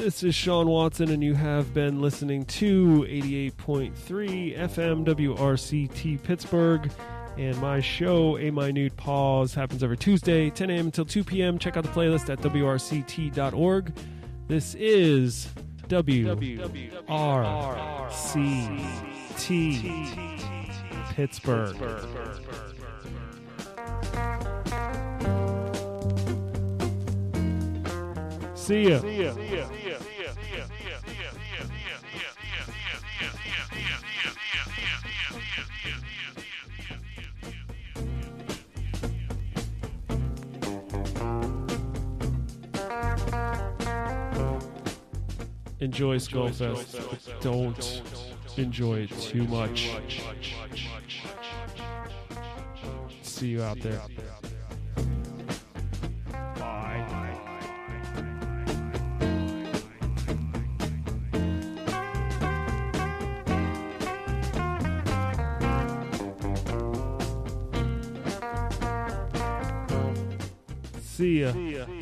This is Sean Watson, and you have been listening to 88.3 FM WRCT Pittsburgh. And my show, A Minute Pause, happens every Tuesday, 10 a.m. until 2 p.m. Check out the playlist at wrct.org. This is WRCT Pittsburgh. See ya. Enjoy Skullfest, but don't enjoy it too much. See you out there. See ya. See ya.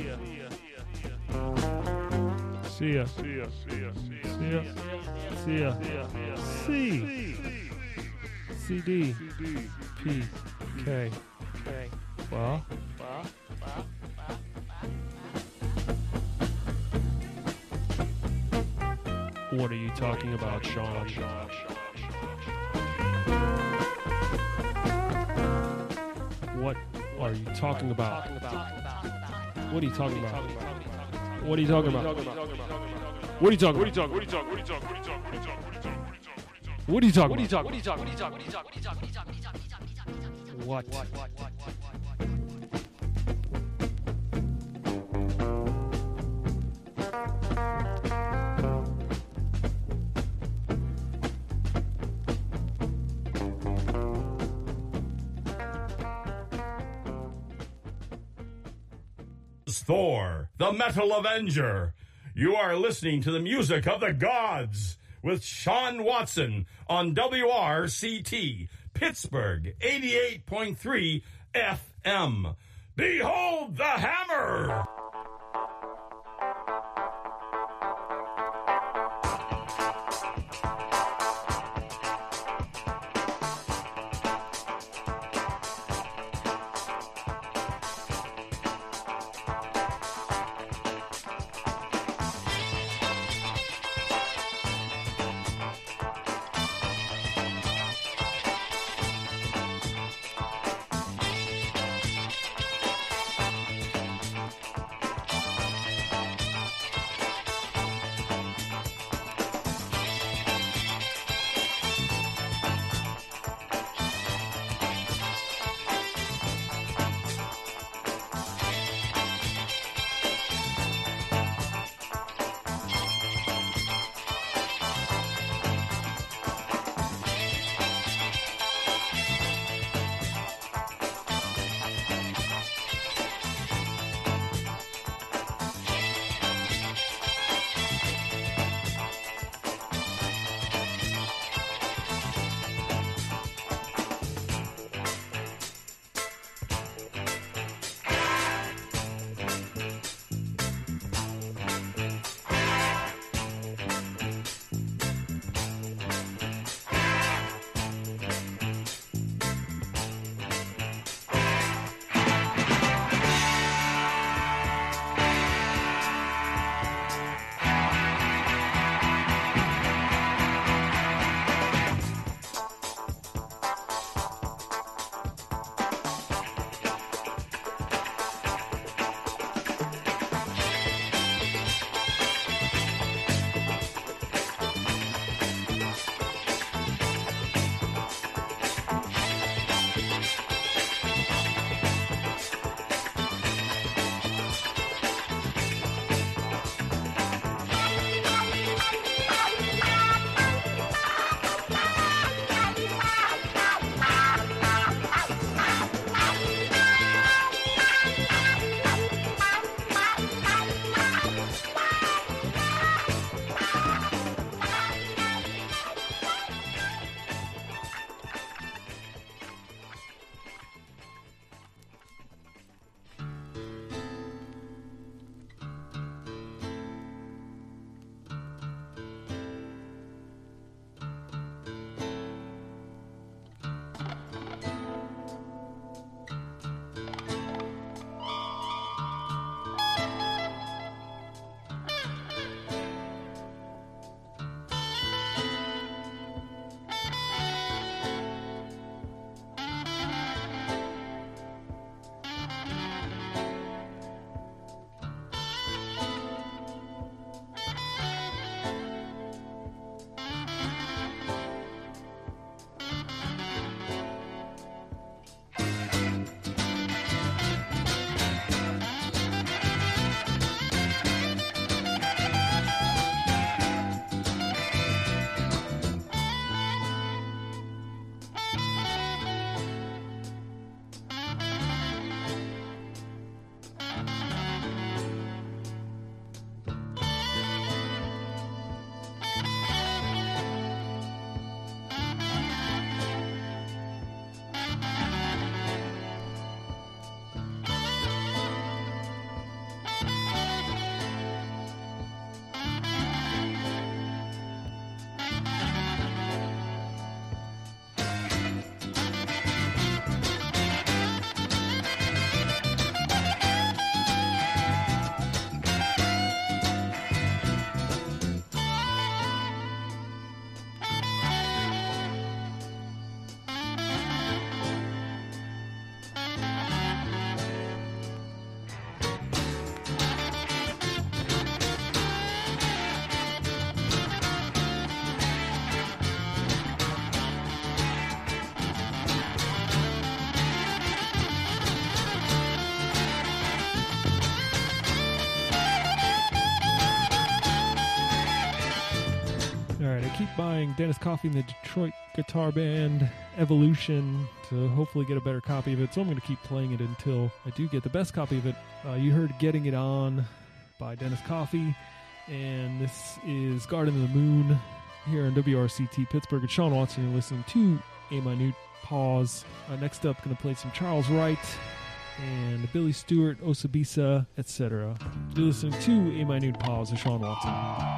See ya. See ya. See ya. C. CD. P. K. Well. What are you talking about, Sean? What are you talking about? What are you talking about? What are you talking about? What are you talking about? What are you talking about? What? Thor, the Metal Avenger. You are listening to the music of the gods with Sean Watson on WRCT, Pittsburgh 88.3 FM. Behold the hammer! keep buying Dennis Coffey and the Detroit guitar band Evolution to hopefully get a better copy of it. So I'm going to keep playing it until I do get the best copy of it. You heard Getting It On by Dennis Coffey, and this is Garden of the Moon here on WRCT Pittsburgh. It's Sean Watson. You're listening to A Minute Pause. Next up, going to play some Charles Wright and Billy Stewart, Osabisa, etc. You're listening to A Minute Pause with Sean Watson.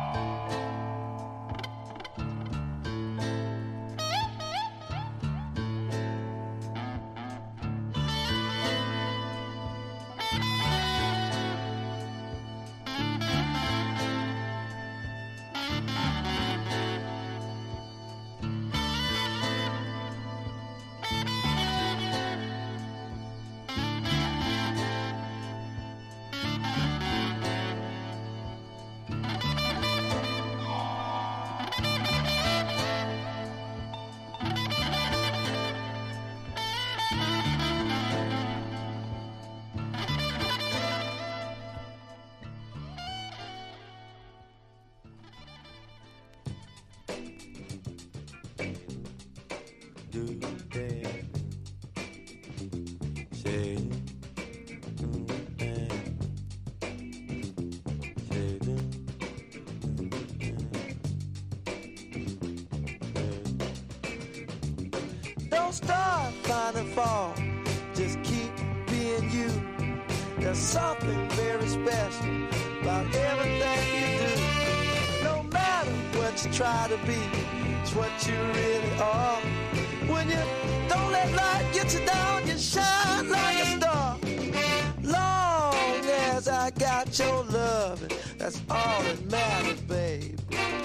Don't start finding fault, just keep being you. There's something very special about everything you do. No matter what you try to be, it's what you really are. When you don't let light get you down, you shine like a star. Long as I got your love, that's all that matters, babe.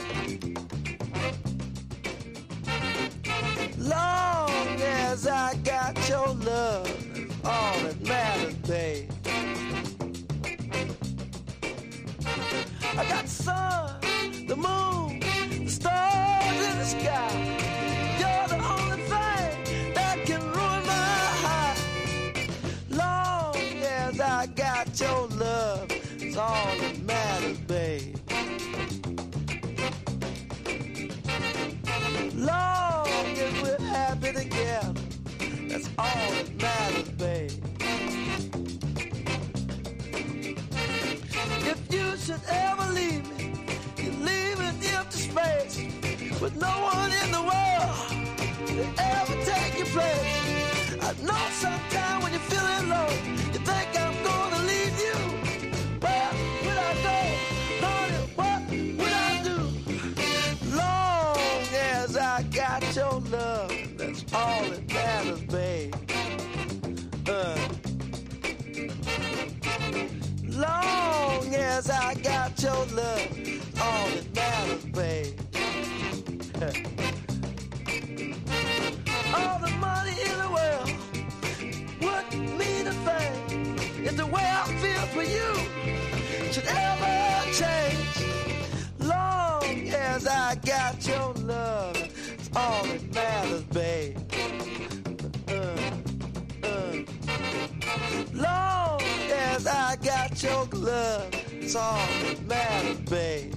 Long as I got your love, that's all that matters, babe. I got the sun, the moon, the stars in the sky. You're the only thing that can ruin my heart. Long as I got your love, it's all that matters, babe. Long as we're happy together, that's all that matters, babe. If you should ever leave me, you leave an empty space with no one in the world to ever take your place. I know sometime when you're feeling low, you think I'm gonna leave you. Where would I go? Honey, what would I do? Long as I got your love, that's all that matters, babe. Long as I got your love, all that matters, babe. All the money in the world wouldn't mean a thing if the way I feel for you should ever change. Long as I got your love, it's all that matters, babe. Long as I got your love, it's all that matters, babe.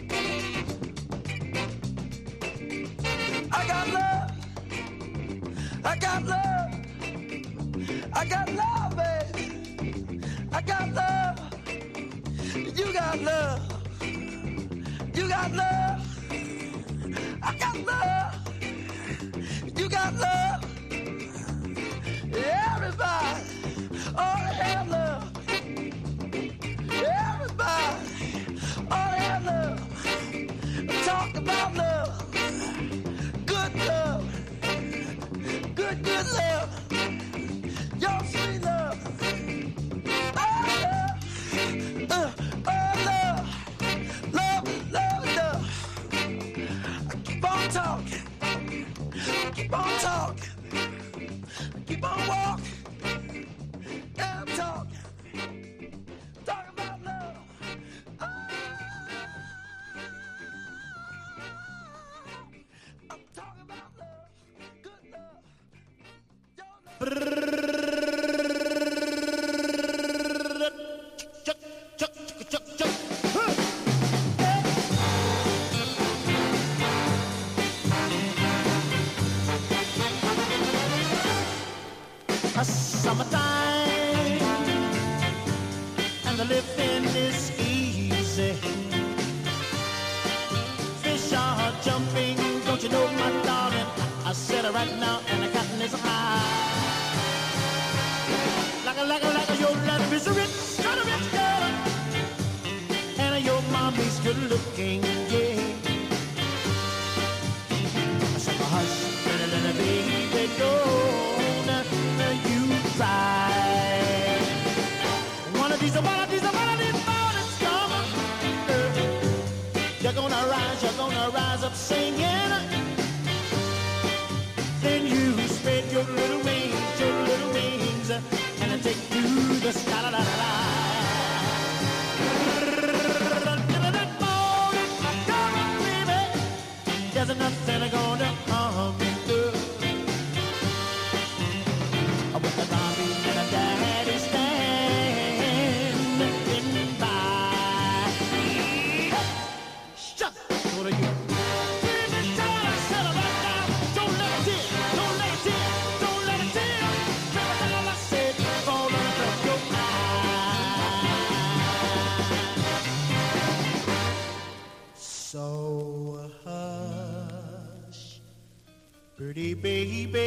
I got love, I got love, I got love, baby. I got love, you got love, you got love, I got love, you got love. Everybody ought to have love. Everybody ought to have love. Talk about love. Good love. Good love. Your sweet love. Oh, love. Love. Love, love, love. I keep on talking. Keep on talking. Keep on walking. I'm talking about love. I'm talking about love, good love, your love. know, my darling, I said it right now, and the cotton is high. Like your love is rich, kind of rich girl, and your mommy's good looking, yeah. So hush, little baby, don't you cry. One of these mornings come, you're gonna rise up singing. Then you spread your little wings, and take to the sky. La, la, la, la. That morning, come on, baby. There's nothing gonna harm you. With the mommy and the daddy standing by. Shut. What are you? So hush, pretty baby,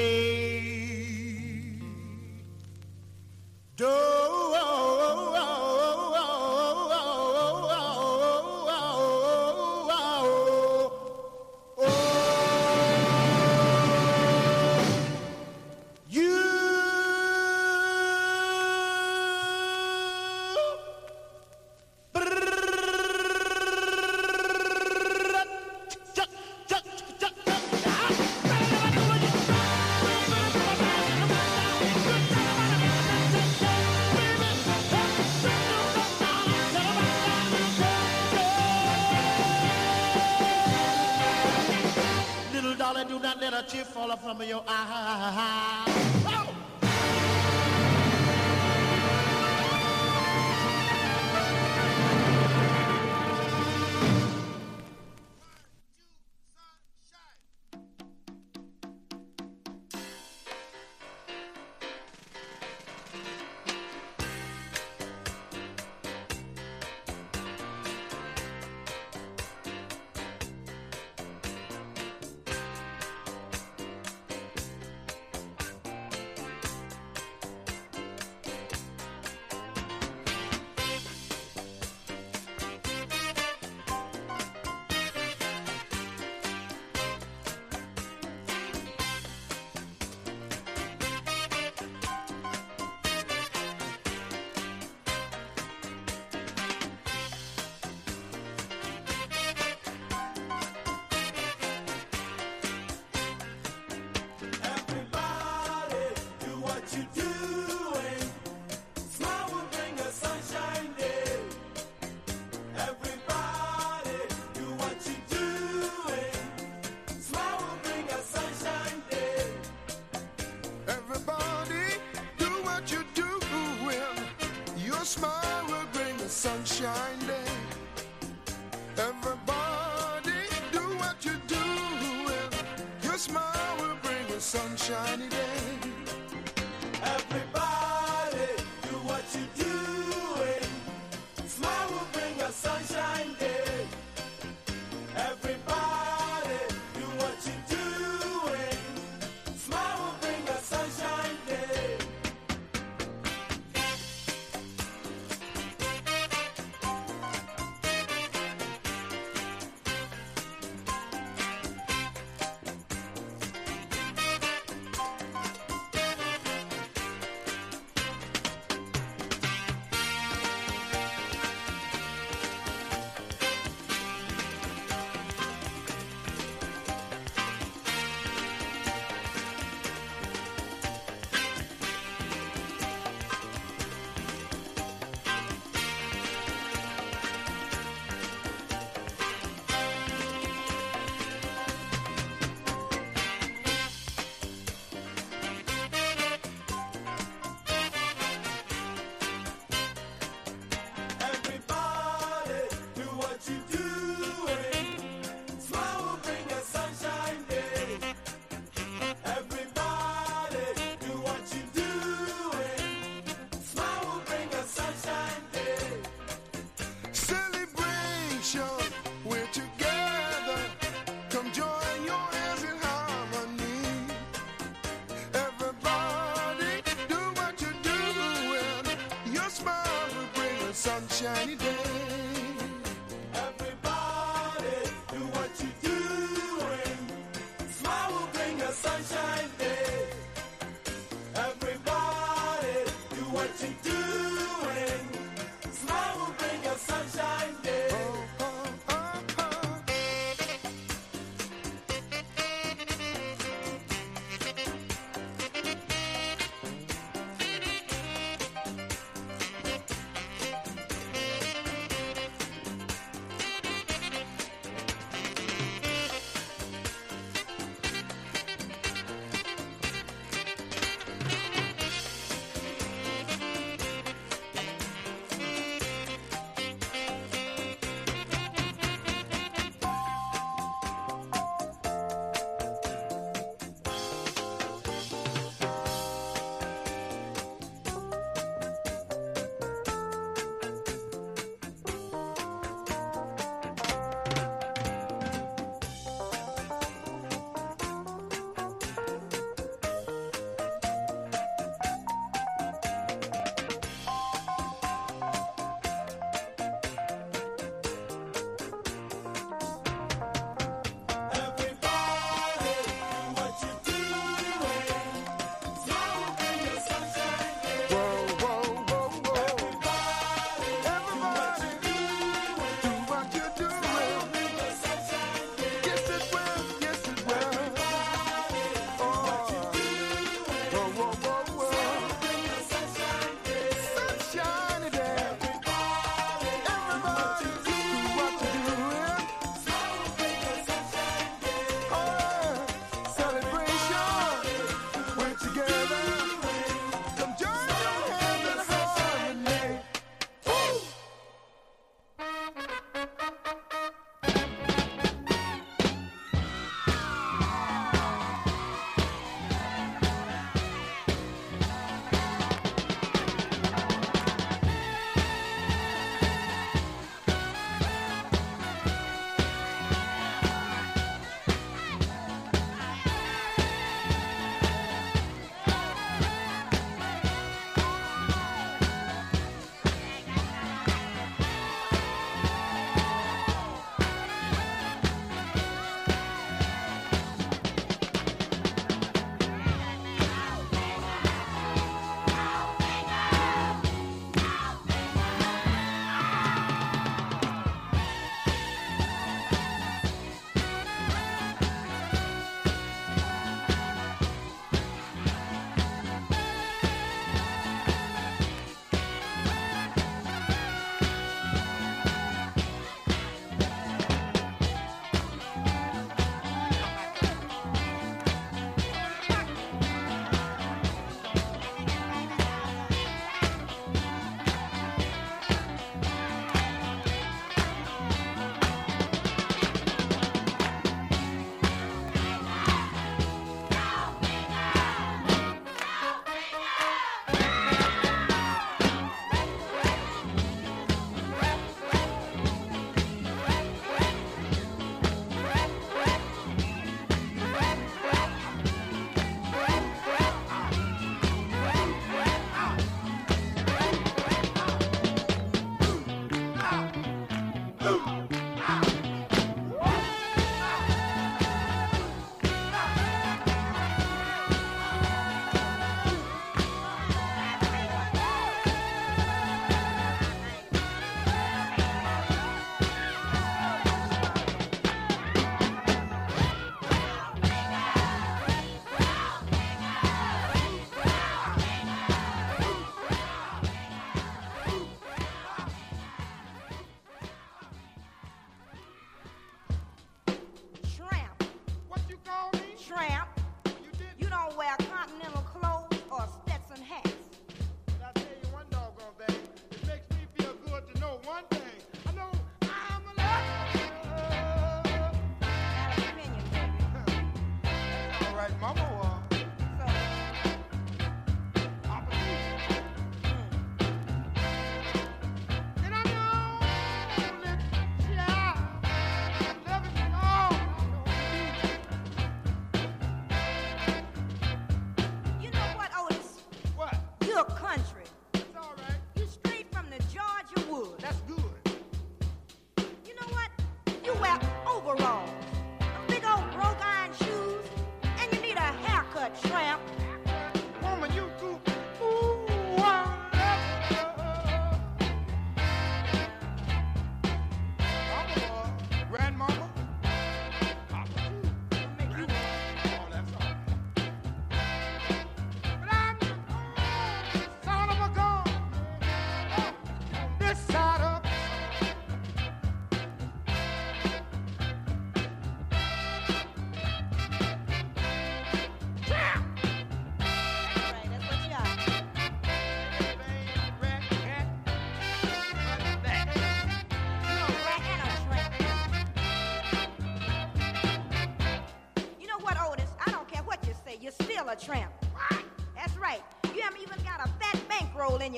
do not let a tear fall from your eye. Oh! Sunshine day. Everybody do what you do. Your smile will bring a sunshiny day. Everybody do what you doing. Smile will bring a sunshine day. Everybody do what you doing. Smile will bring a sunshine day. sunshiny day. Everybody, do what you're doing. Smile will bring a sunshine day. Everybody, do what you're doing. Smile will bring a sunshine day.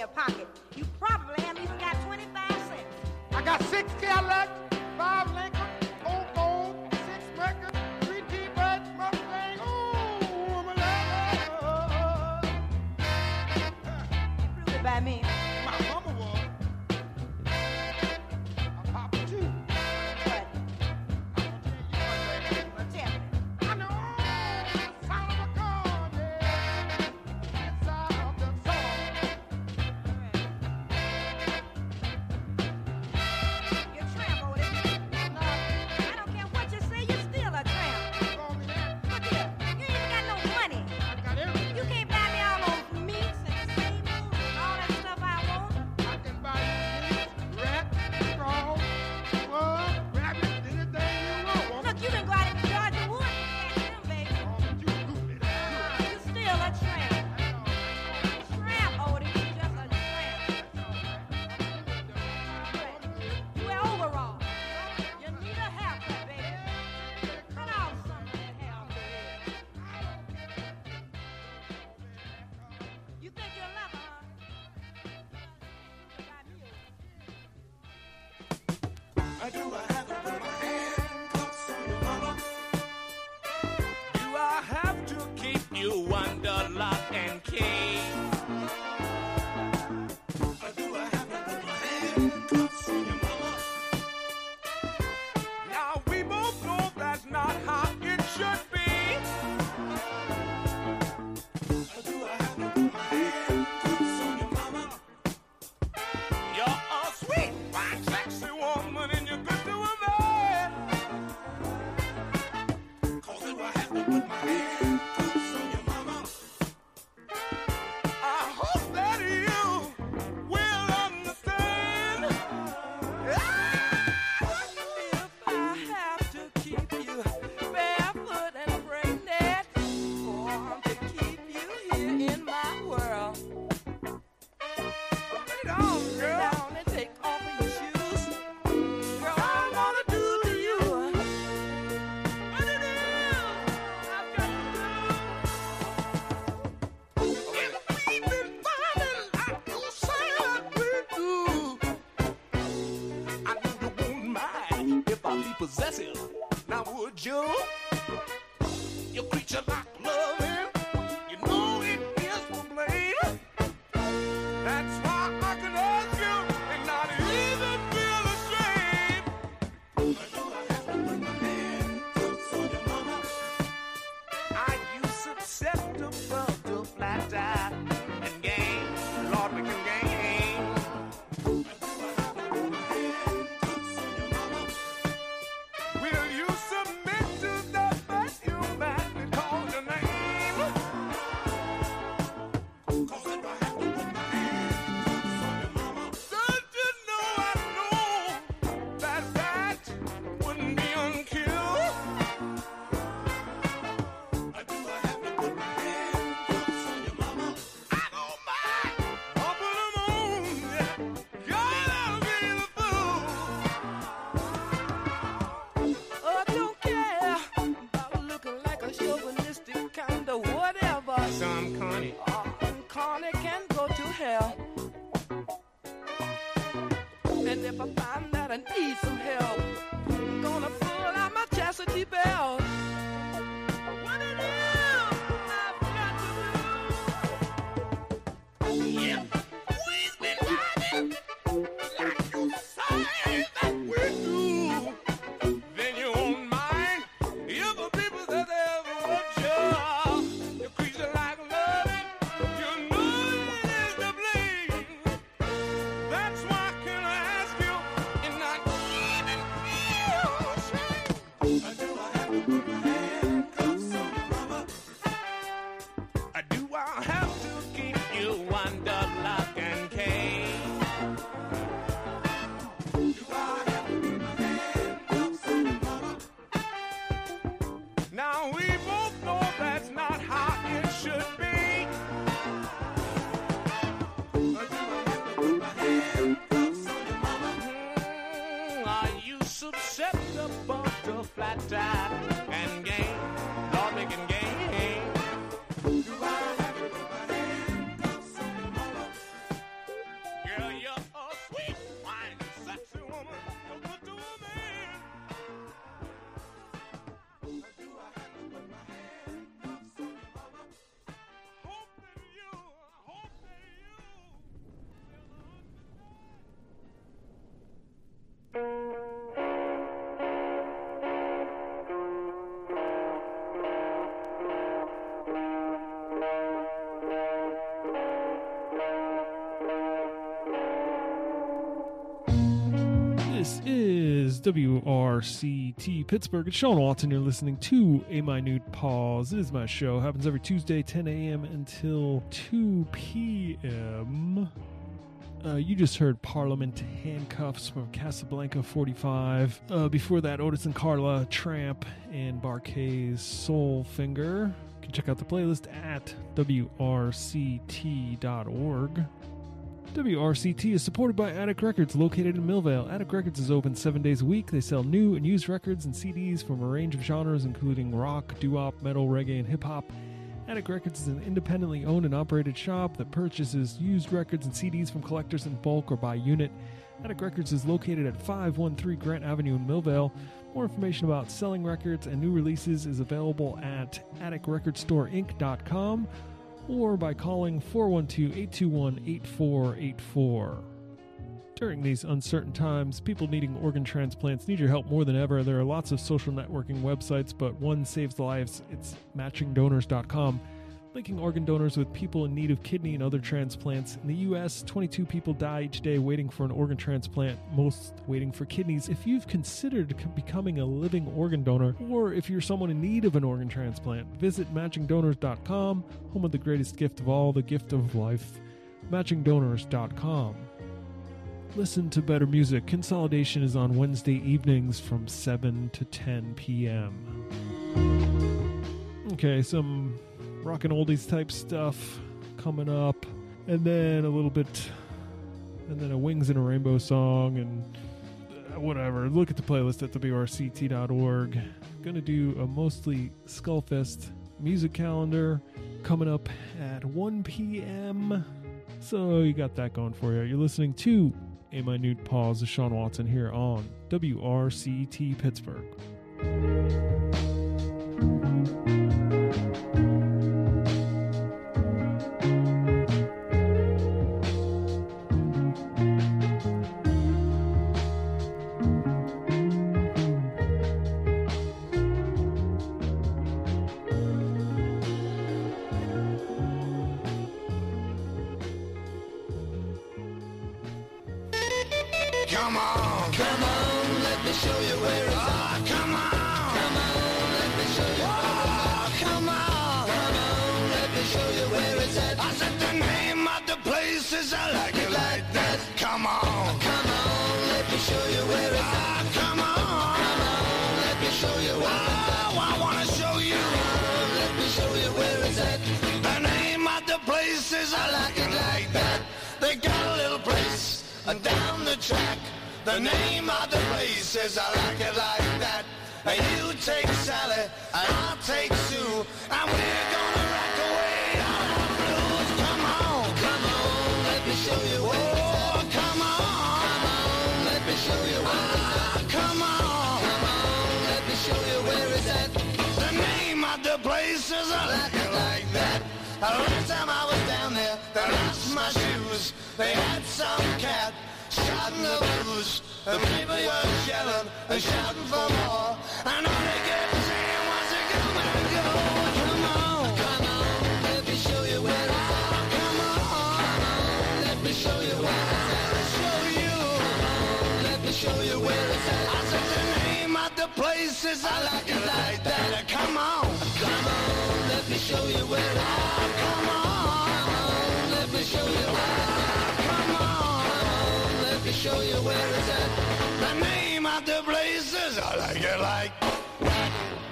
your pocket. You probably haven't even got 25 cents. I got 6 Cadillacs, 5 Lincoln, 4 Ford, 6 Mercury, 3 T-Birds, Mustang. Ooh, my love. Prove it by me. My mama was. My papa too. What? Well, tell me. I know the sound of a gun, yeah, inside of the song. You're a tramp, Odie. No, I don't care what you say, you're still a tramp. Call me that. Look here, you ain't even got no money. I got everything. You can't buy me all those meats and sable and all that stuff I want. I can buy you meat, rat, frog, bug, rabbit, anything you want. Look, you can go out into Georgia Woods and catch them, baby. Oh, but you stupid. You're still a tramp. Tramp, Odie, you're just a tramp. You wear overalls. You need a haircut, baby. Cut off some of that hair, baby. You think you're leather, huh? Do I have to put my handcuffs on your mama? Do I have to keep you under lock and key? Do I have to put my handcuffs on your mama? Now we both know that's not how it should be. Do I have to put my handcuffs on your mama? You're a sweet, fine, sexy woman and you're good to a man. Do I have to put my handcuffs on your mama? I hope that you will understand. If I have to keep you barefoot and pregnant, or to keep you here in my world. Put it on, girl. Lay down and take off your shoes. Girl, I wanna do to you what it is I've got to do. If we've been fighting like you said we do, I know you won't mind if I be possessive. Now would you? You creature like loving, you know it is for blame. That's why I can ask you and not even feel ashamed. Do I have to put my handcuffs on your mama? Are you susceptible to flat tie and game? Lord, we can game. Do I have to put my handcuffs on your mama? Will you submit to the best you man call your name? 'Cause if I have to put my handcuffs on your mama, Don't you know I know that wouldn't be unkill? do I have to put my handcuffs on your mama? I don't mind. I'll put 'em on. Yeah. God, I'll be the fool. I don't care about looking like a chauvinistic kind of whatever. Some Connie. Connie can go to hell. And if I find that I need some help, I'm gonna pull out my chastity belt. What it is I've got to do. Yeah, we've been riding like you say that we do. Then you won't mind if the people that ever watch you. You creature like loving, you know it is the blame. That's why can I ask you and not even feel ashamed? Do I have to put my handcuffs on your mama? Do I have to keep you under lock and key? Do I have to put my handcuffs on your mama? Now we both know that's not how it should be. Do I have to put my handcuffs on your mama? Are you susceptible to flat tie and game? Lord, we can game. Do I have to put my handcuffs on your mama? is WRCT Pittsburgh. It's Sean Watson. You're listening to A Minute Pause. It is my show. Happens every Tuesday, 10 a.m. until 2 p.m. You just heard Parliament Handcuffs from Casablanca 45. Before that, Otis and Carla, Tramp, and Barquet's Soul Finger. You can check out the playlist at WRCT.org. WRCT is supported by Attic Records, located in Millvale. Attic Records is open 7 days a week. They sell new and used records and CDs from a range of genres, including rock, doo-wop, metal, reggae, and hip-hop. Attic Records is an independently owned and operated shop that purchases used records and CDs from collectors in bulk or by unit. Attic Records is located at 513 Grant Avenue in Millvale. More information about selling records and new releases is available at atticrecordstoreinc.com or by calling 412-821-8484. During these uncertain times, people needing organ transplants need your help more than ever. There are lots of social networking websites, but one saves lives. It's matchingdonors.com, linking organ donors with people in need of kidney and other transplants. In the U.S., 22 people die each day waiting for an organ transplant, most waiting for kidneys. If you've considered becoming a living organ donor, or if you're someone in need of an organ transplant, visit matchingdonors.com, home of the greatest gift of all, the gift of life. matchingdonors.com. Listen to better music. Consolidation is on Wednesday evenings from 7 to 10 p.m. Okay, some rock and oldies type stuff coming up, and then a little bit, and then a Wings and a Rainbow song, and whatever. Look at the playlist at WRCT.org. Gonna do a mostly Skullfest music calendar coming up at 1 p.m. So you got that going for you. You're listening to A Minute Pause with Sean Watson here on WRCT Pittsburgh. Come on, let me show you where it's at. Come on, let me show you. Come on, let me show you where it's at. I said the name of the place is I like it like that. Come on, let me show you where it's at. Come on, let me show you where it's at. Oh, I wanna show you. Let me show you where it's at. The name of the place is I like it like that. They got a little place down the track. The name of the place is I like it like that. And you take Sally, and I'll take Sue, and we're gonna rock away all our blues. Come on, let me show you where it's at. Come on, let me show you where it's at. Come on, let me show you where it's at. The name of the place is I like it like that. Last time I was down there, they lost my shoes. They had some cat shouting the blues. The people were yelling and shouting for more. And all they kept saying was to come and go. Come on, let me show you where it's at. Come on, let me show you where it's at. Show you, let me show you where it's at. I said the name of the place is I like it like that. Come on, let me show you where it's at. Come on, let me show you where it's at. Come on, let me show you where it's at. The name of the place is I like it like that.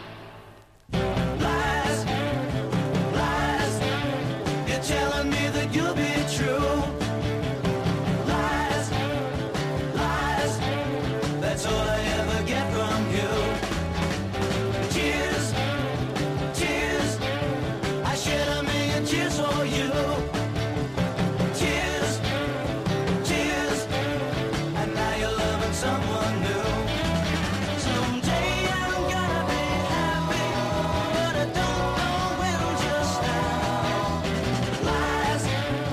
Lies, lies, you're telling me that you'll be true. Lies, lies, that's all I ever get from you. Tears, tears, I shed a million tears for you. Tears, tears, and now you're loving someone new. Someday I'm gonna be happy, but I don't know when just now. Lies,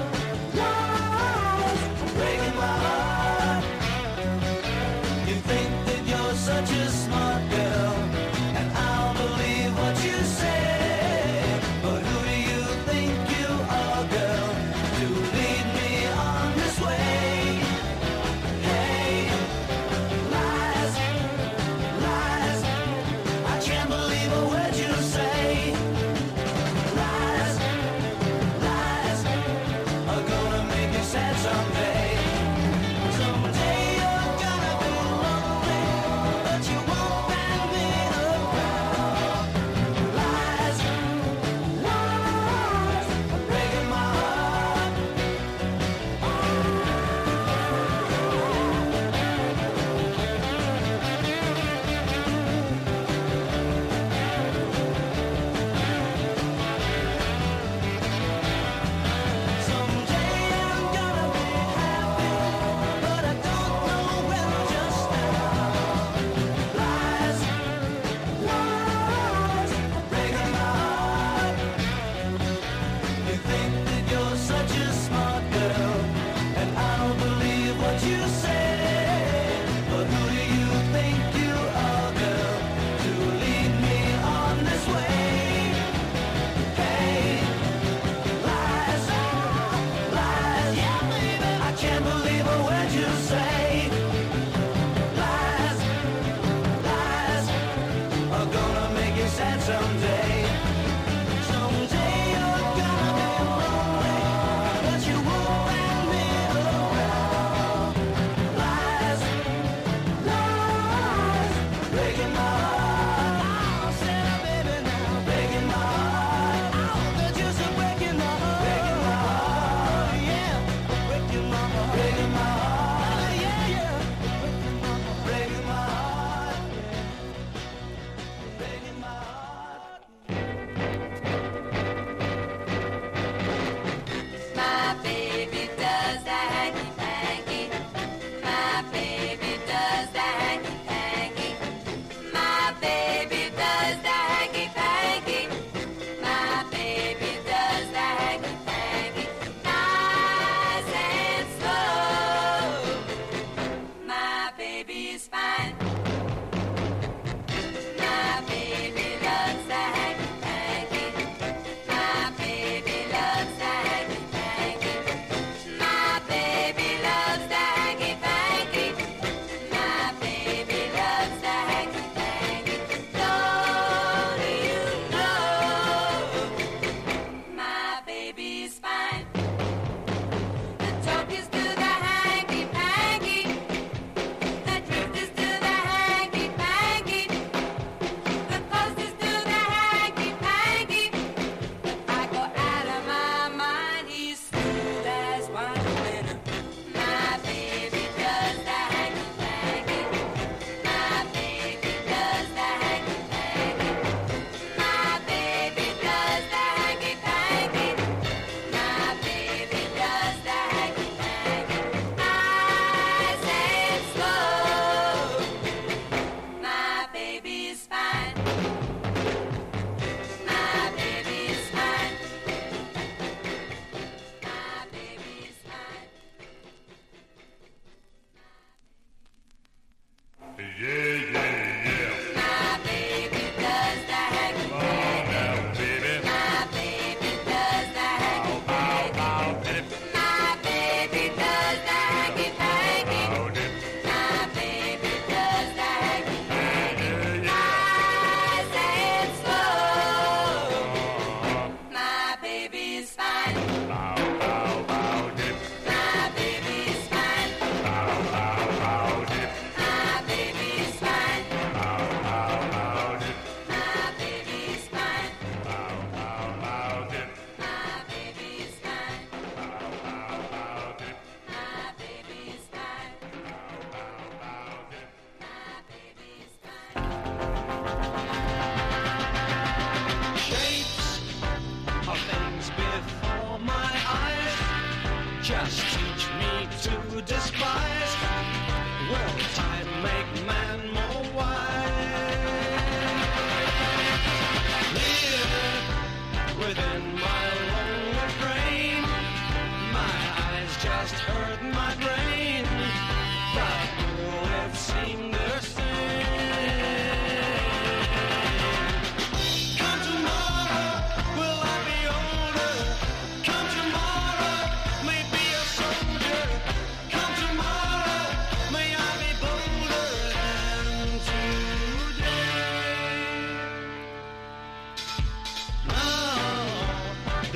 lies, breaking my heart. You think that you're such a smart girl, and I'll believe what you say. But who do you think you are, girl, to lead me on this way? Hey, lies.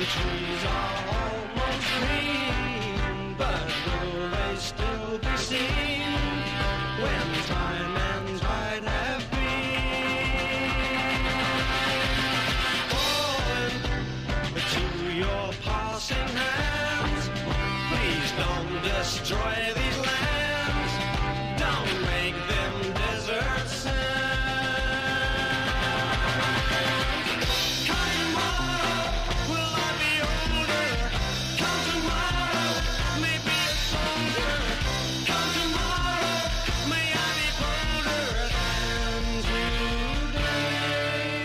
trees are almost green, but will they still be seen when time and tide have been? Falling to your passing hands, please don't destroy these lands, don't make them desert sands. Come tomorrow, will I be older? Come tomorrow, may be a soldier. Come tomorrow, may I be bolder than today.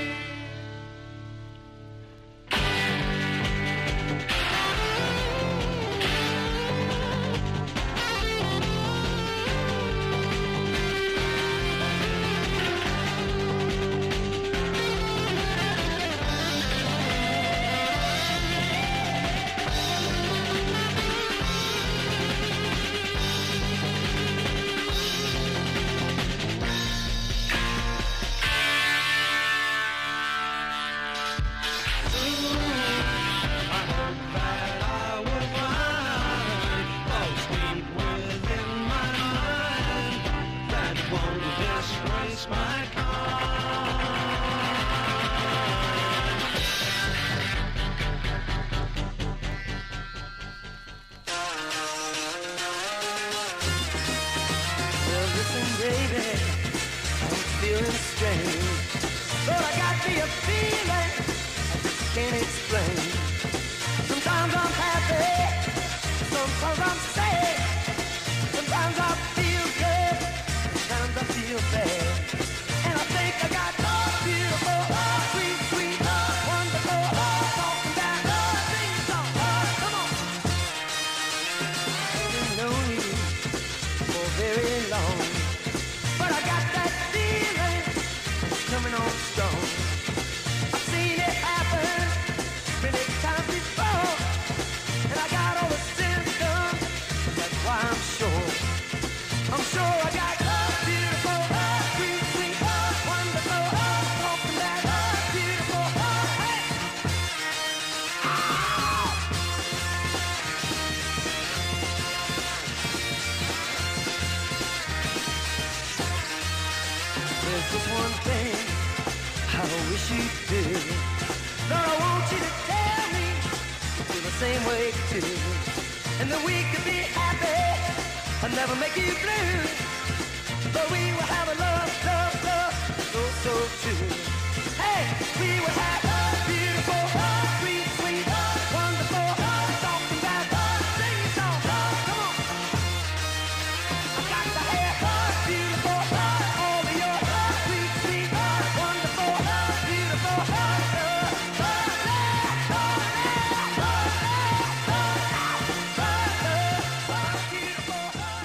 Well, listen, baby, I'm feeling strange. But I got me a feeling I just can't explain. Sometimes I'm happy, sometimes I'm sad. Sometimes I feel good, sometimes I feel bad. And I think I got love, beautiful, love, sweet, sweet love, wonderful love, talking about love, sing a song, love, come on. I haven't known you for very long, but I got that feeling it's coming on strong. I've seen it happen many times before, and I got all the symptoms. That's why I'm sure I got love, beautiful love, sweet, sweet love, wonderful love, talking about love, beautiful love, hey. There's just one thing I wish you'd do. Lord, I want you to tell me you feel the same way too. And that we could be happy and never make you blue. But we will have a love, love, love, so true. Hey, we will have love, beautiful love, sweet, sweet love, wonderful love, talking about love, sing a song, love, come on. I got to have love, beautiful love, all of your love, sweet, sweet love, wonderful love, beautiful love, love, love, love, love, love, love, love, beautiful love,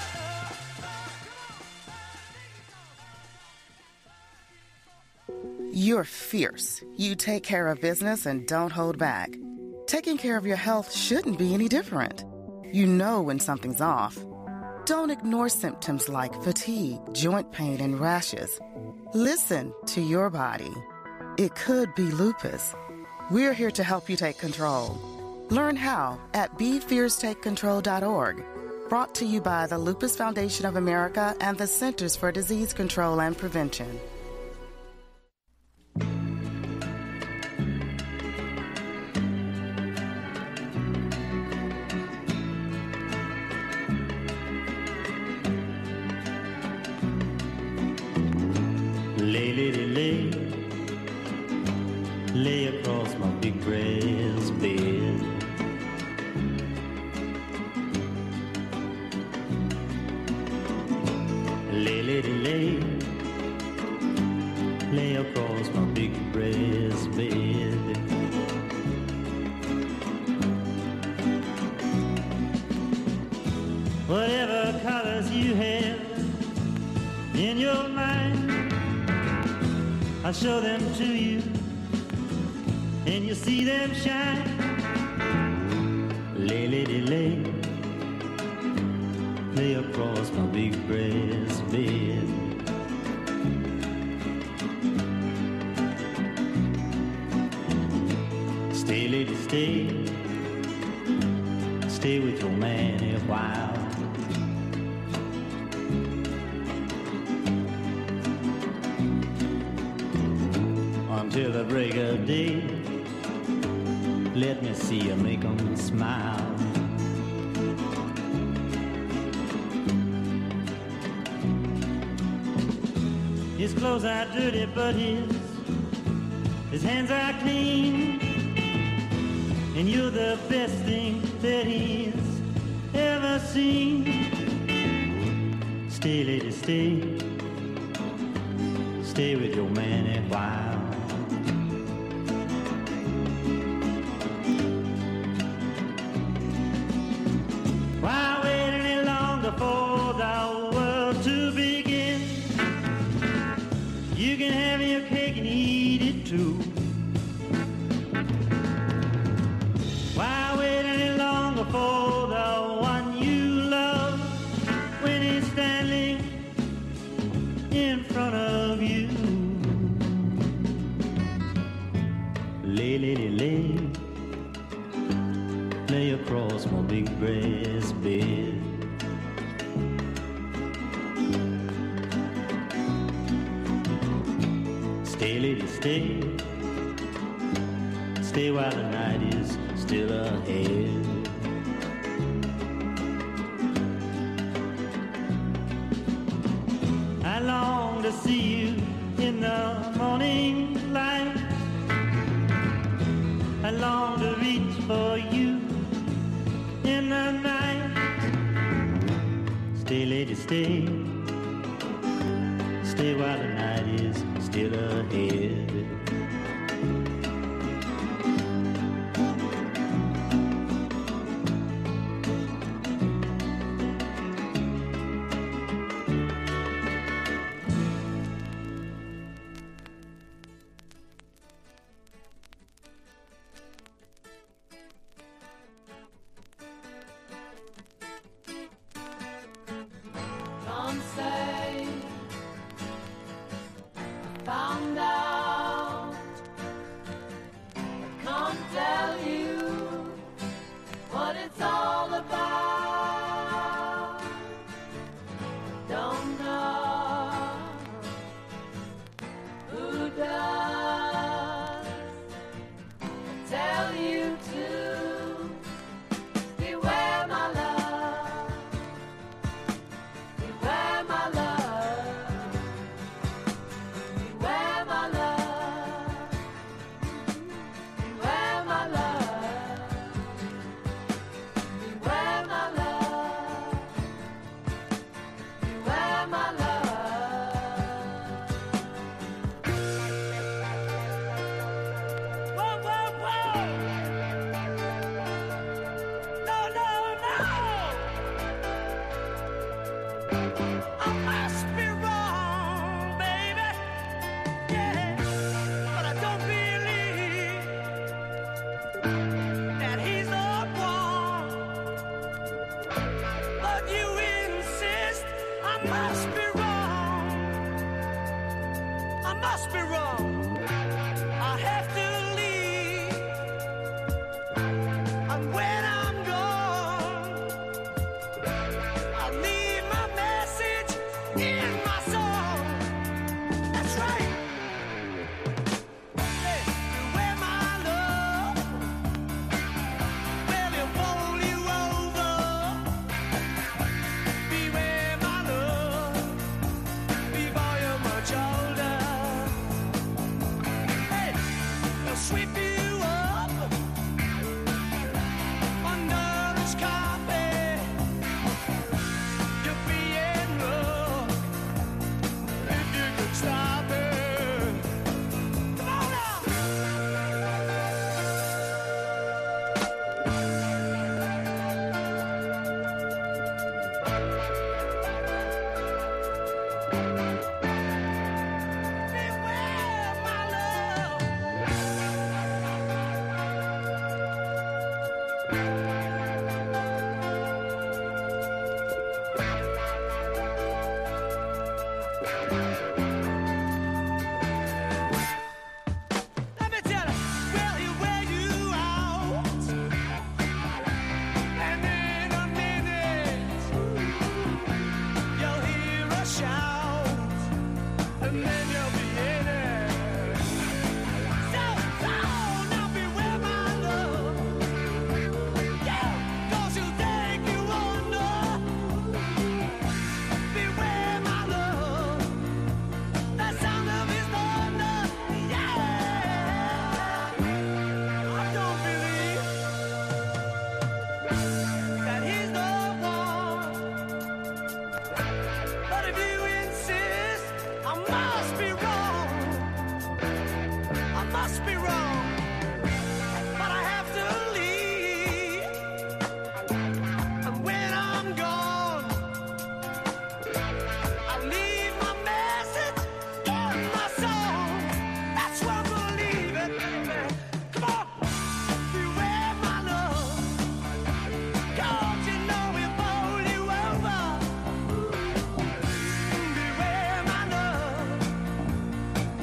You're fierce. You take care of business and don't hold back. Taking care of your health shouldn't be any different. You know when something's off. Don't ignore symptoms like fatigue, joint pain, and rashes. Listen to your body. It could be lupus. We're here to help you take control. Learn how at BeFierceTakeControl.org. Brought to you by the Lupus Foundation of America and the Centers for Disease Control and Prevention. Lay, lady, lay, lay across my big brass bed. Lay, lady, lay, lay across my big brass bed. Whatever colors you have in your mind, I'll show them to you, and you'll see them shine. Lay, lady, lay, lay across my big brass bed. Stay, lady, stay, stay with your man a while. Until the break of day, let me see you make 'em smile. His clothes are dirty, but his hands are clean. And you're the best thing that he's ever seen. Stay, lady, stay. Stay with your man a while. Why wait any longer for the world to begin? You can have your cake and eat it too. Why wait any longer for the one you love when he's standing in front of you? Lay, lady, lay, lay across my big brass bed. Stay, lady, stay, stay while the night is still ahead. I long to see you in the morning light. I long to reach for you in the night. Stay, lady, stay. Stay while the night is still ahead. Don't say found out. I can't tell you what it's all about. Don't know who does. I tell you to beware, my love. Beware, my love. Beware, my love. Beware, my love. Beware, my love. Beware, my love. Whoa, whoa, whoa! No, no, no! I must be wrong, baby. Yeah, but I don't believe that he's the one. But you insist I must be wrong. I must be wrong. I have to leave. And when I'm gone, I'll leave my message in my song. That's right. Hey, beware, my love. Well, he'll bowl you over. Beware, my love. Before you're much older. Hey, they'll sweep you up under his carpet. You'll be in love if you could stop it. Come on now. Beware, my love.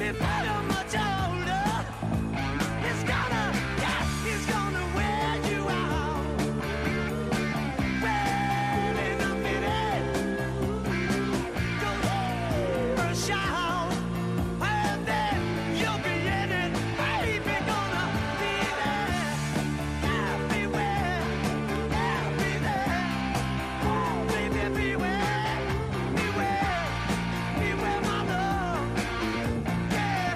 If you're much older, it's gonna wear you out. Well, enough it is. Go there or shout, and then you'll be in it. Baby, gonna be there. Everywhere, be there. Oh, baby, beware, my love. Yeah.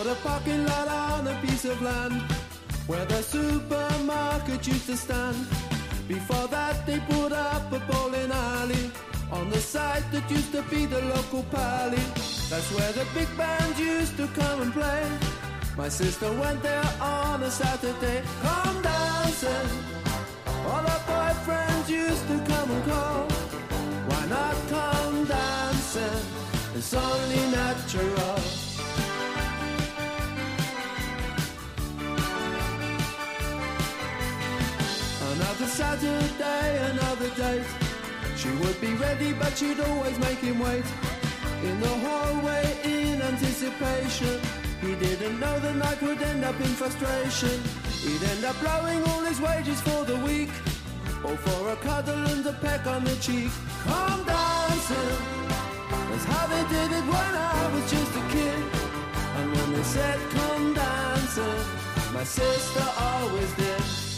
put a parking lot on a piece of land where the supermarket used to stand. Before that they put up a bowling alley on the site that used to be the local pally. That's where the big band used to come and play. My sister went there on a Saturday. Come dancing, all her boyfriends used to come and call. Why not come dancing? It's only natural. Another Saturday, another date. She would be ready, but she'd always make him wait. In the hallway, in anticipation. He didn't know the night would end up in frustration. He'd end up blowing all his wages for the week, all for a cuddle and a peck on the cheek. Come dancing, that's how they did it when I was just a kid. And when they said come dancing, my sister always did.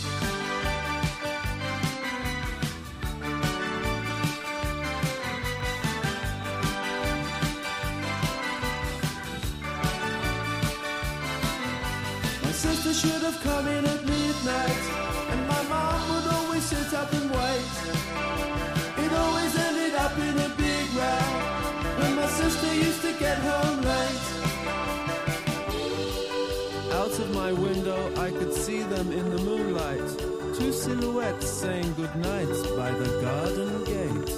Sister should have come in at midnight, and my mom would always sit up and wait. It always ended up in a big row when my sister used to get home late. Out of my window I could see them in the moonlight, two silhouettes saying goodnight by the garden gate.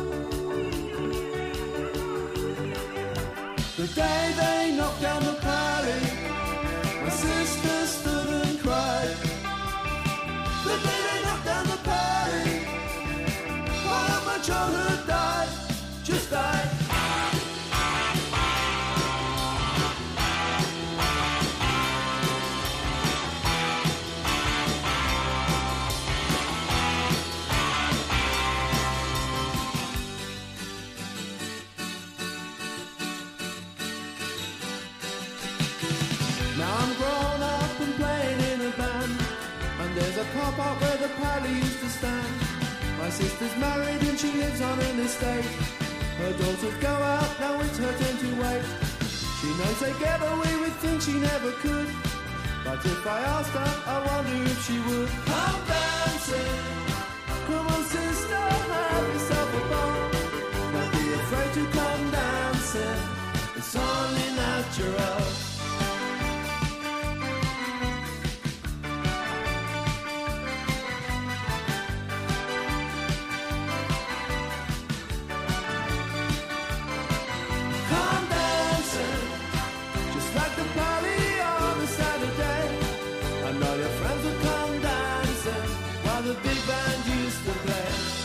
The day they knocked down the pally, my sister stood and cried. The day they knocked down the party, one of my childhood died, just died. Now I'm grown up and playing in a band, and there's a car park where the pally used to stand. My sister's married and she lives on an estate. Her daughters go out, now it's her turn to wait. She knows they get away with things she never could, but if I asked her, I wonder if she would. Come dancing, come on sister, have yourself a ball. Don't be afraid to come dancing, it's only natural. The big band used to play.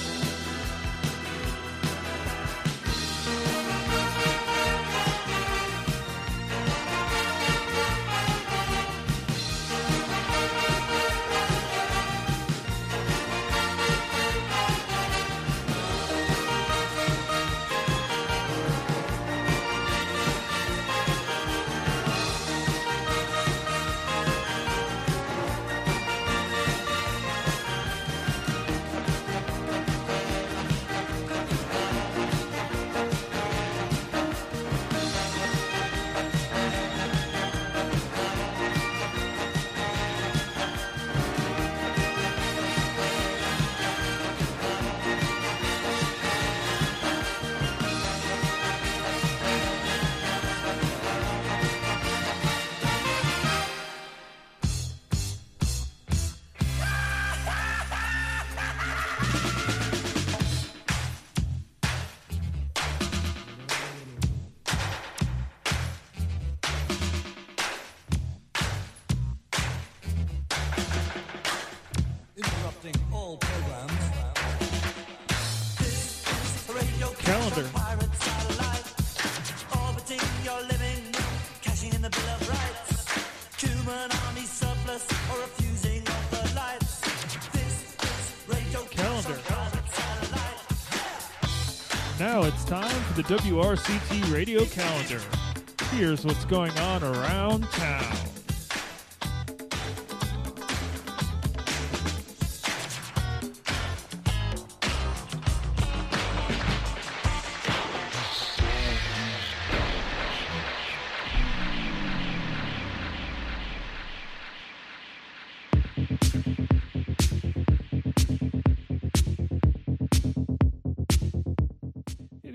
Calendar. Calendar. Now it's time for the WRCT radio calendar. Here's what's going on around town.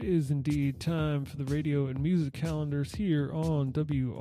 is indeed time for the radio and music calendars here on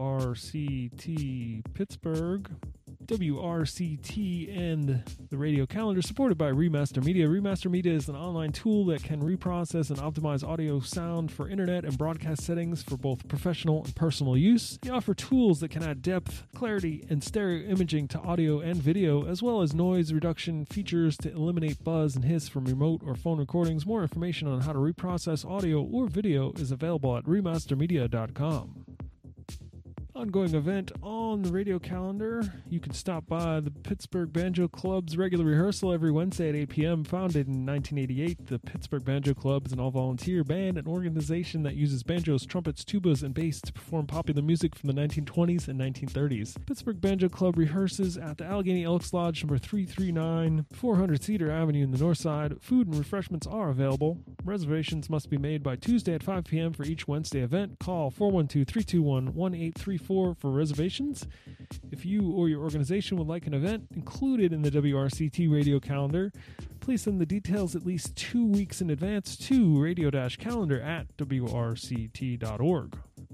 WRCT Pittsburgh. WRCT and the radio calendar supported by Remaster Media. Remaster Media is an online tool that can reprocess and optimize audio sound for internet and broadcast settings for both professional and personal use. They offer tools that can add depth, clarity, and stereo imaging to audio and video, as well as noise reduction features to eliminate buzz and hiss from remote or phone recordings. More information on how to reprocess audio or video is available at remastermedia.com. Ongoing event on the radio calendar. You can stop by the Pittsburgh Banjo Club's regular rehearsal every Wednesday at 8 p.m. Founded in 1988, the Pittsburgh Banjo Club is an all-volunteer band and organization that uses banjos, trumpets, tubas, and bass to perform popular music from the 1920s and 1930s. Pittsburgh Banjo Club rehearses at the Allegheny Elks Lodge, number 339, 400 Cedar Avenue in the north side. Food and refreshments are available. Reservations must be made by Tuesday at 5 p.m. for each Wednesday event. Call 412-321-1834 for reservations. If you or your organization would like an event included in the WRCT radio calendar, please send the details at least 2 weeks in advance to radio-calendar@wrct.org.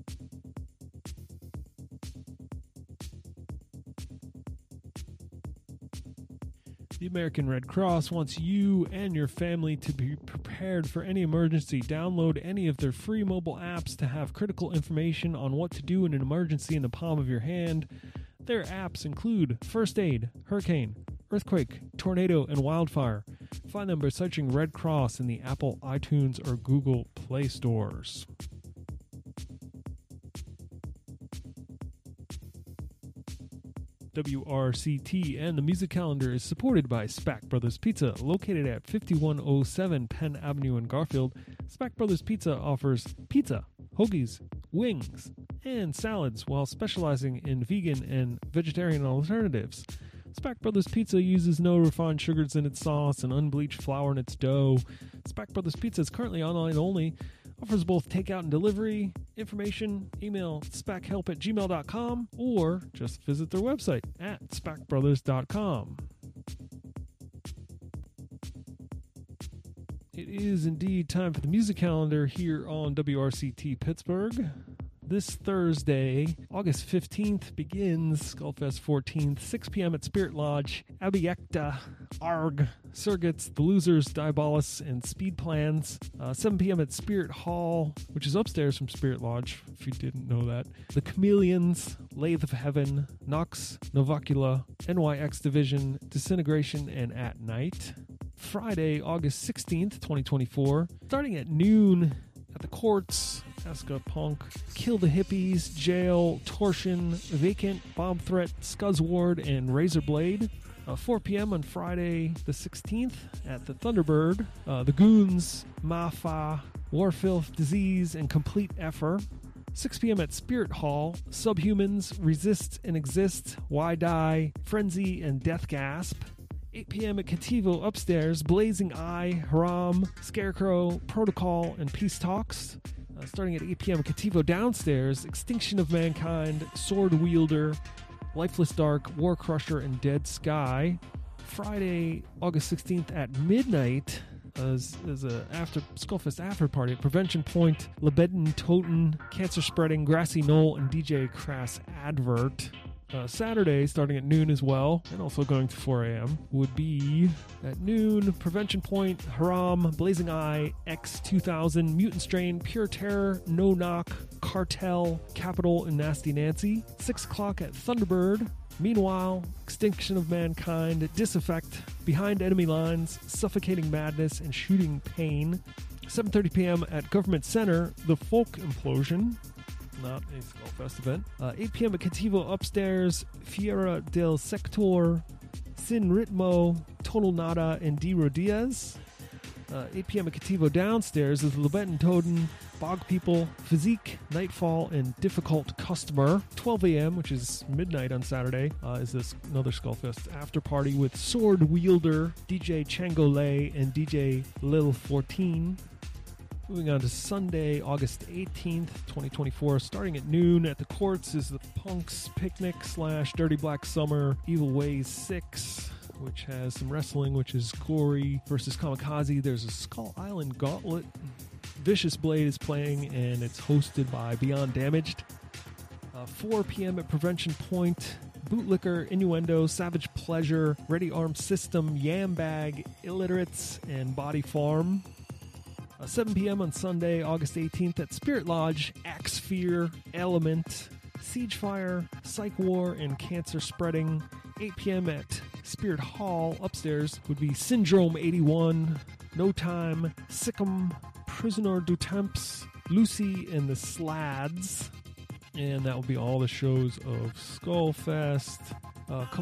The American Red Cross wants you and your family to be prepared for any emergency. Download any of their free mobile apps to have critical information on what to do in an emergency in the palm of your hand. Their apps include First Aid, Hurricane, Earthquake, Tornado, and Wildfire. Find them by searching Red Cross in the Apple, iTunes, or Google Play stores. WRCT and the music calendar is supported by Spack Brothers Pizza, located at 5107 Penn Avenue in Garfield. Spack Brothers Pizza offers pizza, hoagies, wings, and salads while specializing in vegan and vegetarian alternatives. Spack Brothers Pizza uses no refined sugars in its sauce and unbleached flour in its dough. Spack Brothers Pizza is currently online only. Offers both takeout and delivery. Information, email spackhelp@gmail.com or just visit their website at spackbrothers.com. It is indeed time for the music calendar here on WRCT Pittsburgh. This Thursday, August 15th, begins Skullfest 14th, 6 p.m. at Spirit Lodge, Abiekta, Arg, Surrogates, The Losers, Diabolus, and Speed Plans. 7 p.m. at Spirit Hall, which is upstairs from Spirit Lodge, if you didn't know that. The Chameleons, Lathe of Heaven, Nox, Novacula, NYX Division, Disintegration, and At Night. Friday, August 16th, 2024, starting at noon at the Courts, Eska Punk, Kill the Hippies, Jail, Torsion, Vacant, Bomb Threat, Scuzzward, and Razorblade. 4 p.m. on Friday the 16th at the Thunderbird. The Goons, Mafa, Warfilth, Disease, and Complete Effer. 6 p.m. at Spirit Hall, Subhumans, Resist and Exist, Why Die, Frenzy, and Death Gasp. 8 p.m. at Kativo upstairs, Blazing Eye, Haram, Scarecrow, Protocol, and Peace Talks. Starting at 8 p.m. at Kativo downstairs, Extinction of Mankind, Sword Wielder, Lifeless Dark, War Crusher, and Dead Sky. Friday, August 16th at midnight is a Skullfest after party at Prevention Point, Lebeden Toten, Cancer Spreading, Grassy Knoll, and DJ Crass Advert. Saturday, starting at noon as well, and also going to 4 a.m., would be at noon, Prevention Point, Haram, Blazing Eye, X2000, Mutant Strain, Pure Terror, No Knock, Cartel, Capital, and Nasty Nancy. 6 o'clock at Thunderbird. Meanwhile, Extinction of Mankind, Disaffect, Behind Enemy Lines, Suffocating Madness, and Shooting Pain. 7:30 p.m. at Government Center, The Folk Implosion. Not a Skullfest event. 8 p.m. at Kativo upstairs, Fiera del Sector, Sin Ritmo, Total Nada, and D. Rodriguez. 8 p.m. at Kativo downstairs is Lebeton Toden, Bog People, Physique, Nightfall, and Difficult Customer. 12 a.m., which is midnight on Saturday, is this another Skullfest after party with Sword Wielder, DJ Changolay, and DJ Lil 14. Moving on to Sunday, August 18th, 2024. Starting at noon at the Courts is the Punks Picnic / Dirty Black Summer Evil Ways 6, which has some wrestling, which is Gory versus Kamikaze. There's a Skull Island Gauntlet Vicious Blade is playing, and it's hosted by Beyond Damaged. 4 p.m. at Prevention Point, Bootlicker, Innuendo, Savage Pleasure, Ready Arm System, Yambag, Illiterates, and Body Farm. 7 p.m. on Sunday, August 18th at Spirit Lodge, Axe Fear, Element, Siegefire, Psych War, and Cancer Spreading. 8 p.m. at Spirit Hall, upstairs would be Syndrome 81, No Time, Sikkim, Prisoner du Temps, Lucy and the Slads. And that will be all the shows of Skullfest. A couple